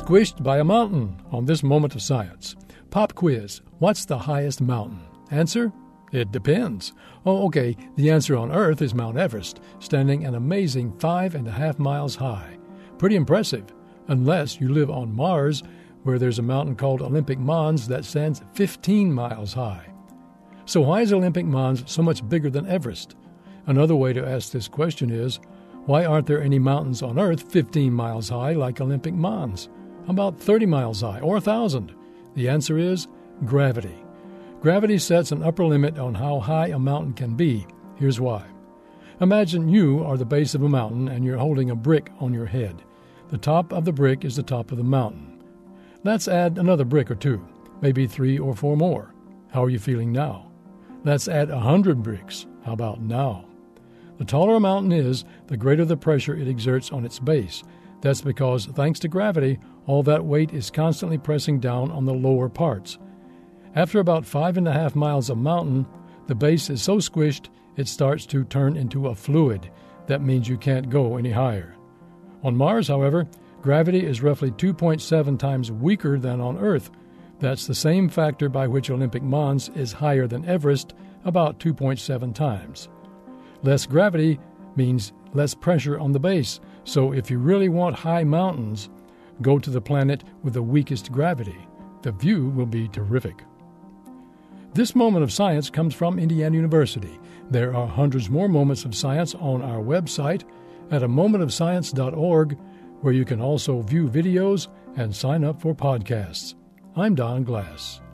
Squished by a mountain on this Moment of Science. Pop quiz. What's the highest mountain? Answer? It depends. Oh, okay. The answer on Earth is Mount Everest, standing an amazing 5.5 miles high. Pretty impressive, unless you live on Mars, where there's a mountain called Olympic Mons that stands 15 miles high. So why is Olympic Mons so much bigger than Everest? Another way to ask this question is, why aren't there any mountains on Earth 15 miles high like Olympic Mons? How about 30 miles high or 1,000? The answer is gravity. Gravity sets an upper limit on how high a mountain can be. Here's why. Imagine you are the base of a mountain and you're holding a brick on your head. The top of the brick is the top of the mountain. Let's add another brick or two, maybe 3 or 4 more. How are you feeling now? Let's add 100 bricks. How about now? The taller a mountain is, the greater the pressure it exerts on its base. That's because, thanks to gravity, all that weight is constantly pressing down on the lower parts. After about 5.5 miles of mountain, the base is so squished it starts to turn into a fluid. That means you can't go any higher. On Mars, however, gravity is roughly 2.7 times weaker than on Earth. That's the same factor by which Olympic Mons is higher than Everest, about 2.7 times. Less gravity means less pressure on the base, so if you really want high mountains, go to the planet with the weakest gravity. The view will be terrific. This Moment of Science comes from Indiana University. There are hundreds more moments of science on our website at amomentofscience.org, where you can also view videos and sign up for podcasts. I'm Don Glass.